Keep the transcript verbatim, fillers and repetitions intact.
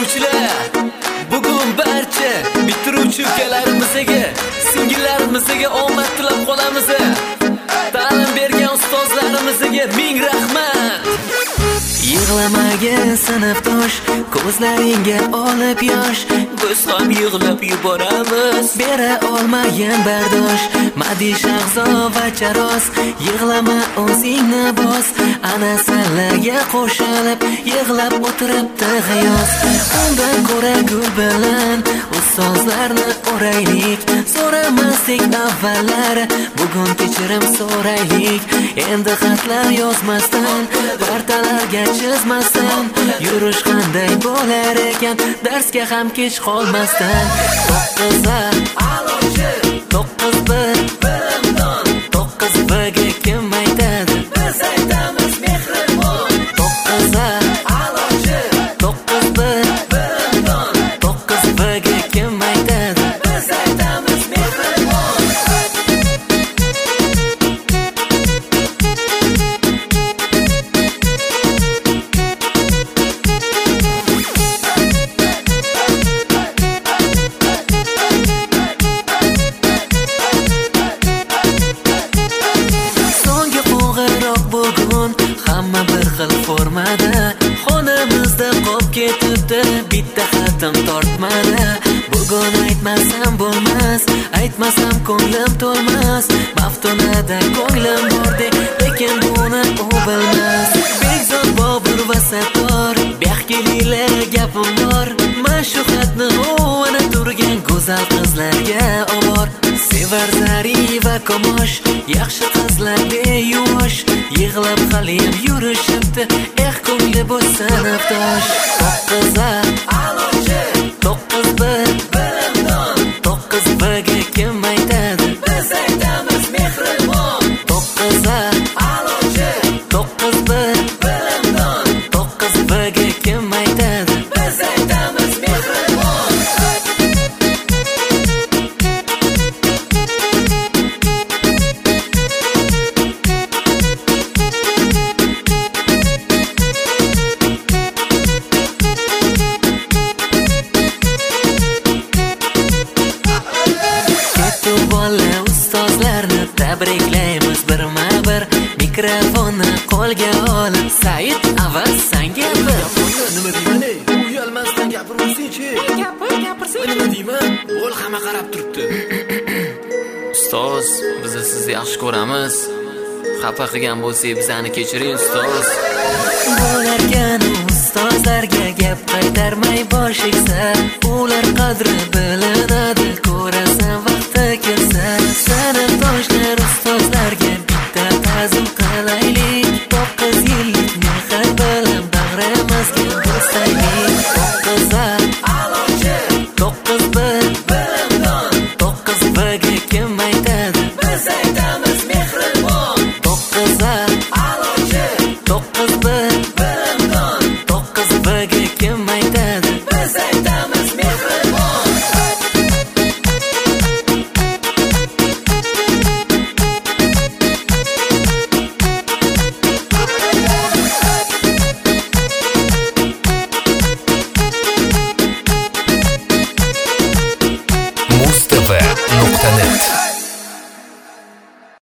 o'qituvchilar, bugun barcha bitiruvchi ukalarimizga, singillarimizga omad tilab qolamiz. Ta'lim bergan ustozlarimizga ming rahmat. Yig'lamagin sinfdosh, ko'zlaringga olib yosh, biz ham yig'lab yuboramiz. Bera olmagan bardosh, Madi Shahzo va Charos, yig'lama o'zingni bos. Ana senlarga qo'shilib yig'lab o'tiribdi g'iyos. Undan ko'ra gul bilan ustozlarni o'raylik, so'ramasdik avvallar, bugun kechirim so'raylik. Endi xatlar yozmasdan, partalarga chizmasdan, yurish qanday bo'lar ekan, darsga ham kech qolmasdan. To'qqizlar a'lochi, to'qqiz bir bilimdon, to'qqiz birga kim aytadi? Biz aytamiz mehribon. To'qqizlar a'lochi, to'qqiz bir bilimdon, to'qqiz birga kim aytadi? Biz aytamiz mehribon. Hamma bir xil formada xonamizda qolib ketibdi, bitta xatim tortmadi. Bugun aytmasam bo'lmas, aytmasam ko'nglim to'lmas. Maftunada ko'nglim bordek, lekin buni u bilmas. Bekzod Bobur va Sattor, baxtlilar gapim bor. Men shu xatni o'yna turgan go'zal qizlarga obor. Sevar Zari va Komosh, yaxshi qizlar beyosh, yig'lab haliyam yurishibdi, eh ko'ngli bu sinfdosh. To'qqizlar a'lochi, to'qqiz bir bilimdon, to'qqiz birga kim aytadi? Biz aytamiz mehribon. To'qqizlar a'lochi, to'qqiz bir bilimdon, to'qqiz birga kim aytadi? Biz aytamiz mehribon. Ustozlarni tabriklaymiz birma-bir, mikrofonni qo'lga olib, Said avval senga bir. Nima deyman ey? Uyalmasdan gapirmasang-chi. Gapir, gapirsang. Nima deyman? Qo'l hamma qarab turibdi. Ustoz, biz sizni yaxshi ko'ramiz. Xafa qilgan bo'lsangiz bizani kechiring ustoz.